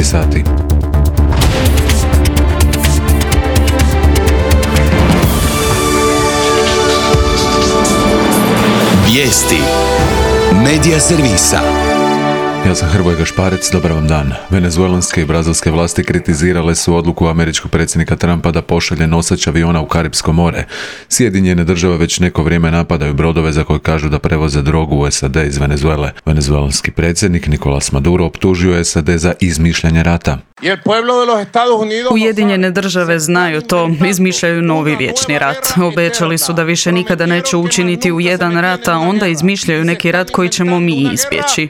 13 sati. Vijesti Medija servisa. Ja sam Hrvoje Gašparec, dobar vam dan. Venezuelanske i brazilske vlasti kritizirale su odluku američkog predsjednika Trumpa da pošalje nosač aviona u Karipsko more. Sjedinjene države već neko vrijeme napadaju brodove za koje kažu da prevoze drogu u SAD iz Venezuele. Venezuelanski predsjednik Nicolás Maduro optužio je SAD za izmišljanje rata. Ujedinjene države znaju to, izmišljaju novi vječni rat. Obećali su da više nikada neće učiniti u jedan rat, a onda izmišljaju neki rat koji ćemo mi izbjeći.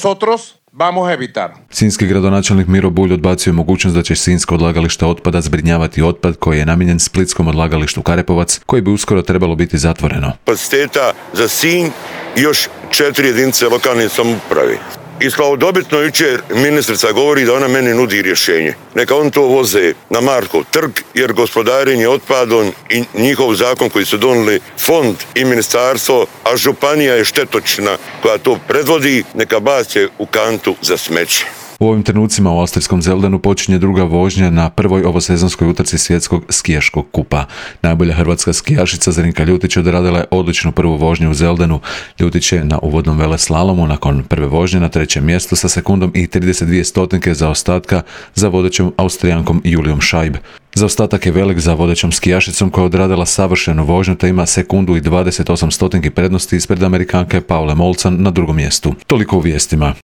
Sinjski gradonačelnik Miro Bulj odbacio je mogućnost da će sinjsko odlagalište otpada zbrinjavati otpad koji je namijenjen splitskom odlagalištu Karepovac, koji bi uskoro trebalo biti zatvoreno. Kapaciteta za Sinj i još 4 jedinice lokalne samouprave. I slavodobitno jučer ministrica govori da ona meni nudi rješenje. Neka on to voze na Markov trg, jer gospodarenje otpadom i njihov zakon koji su donijeli fond i ministarstvo, a županija je štetočina koja to predvodi, neka bace u kantu za smeće. U ovim trenucima u austrijskom Zeldenu počinje druga vožnja na prvoj ovosezonskoj utrci svjetskog skijaškog kupa. Najbolja hrvatska skijašica Zrinka Ljutić odradila je odličnu prvu vožnju u Zeldenu. Ljutić je na uvodnom veleslalomu nakon prve vožnje na trećem mjestu sa sekundom i 32 stotinke zaostatka za vodećom Austrijankom Julijom Scheib. Zaostatak je velik za vodećom skijašicom koja je odradila savršenu vožnju te ima sekundu i 28 stotinki prednosti ispred Amerikanke Paule Molcan na drugom mjestu. Toliko u vijestima.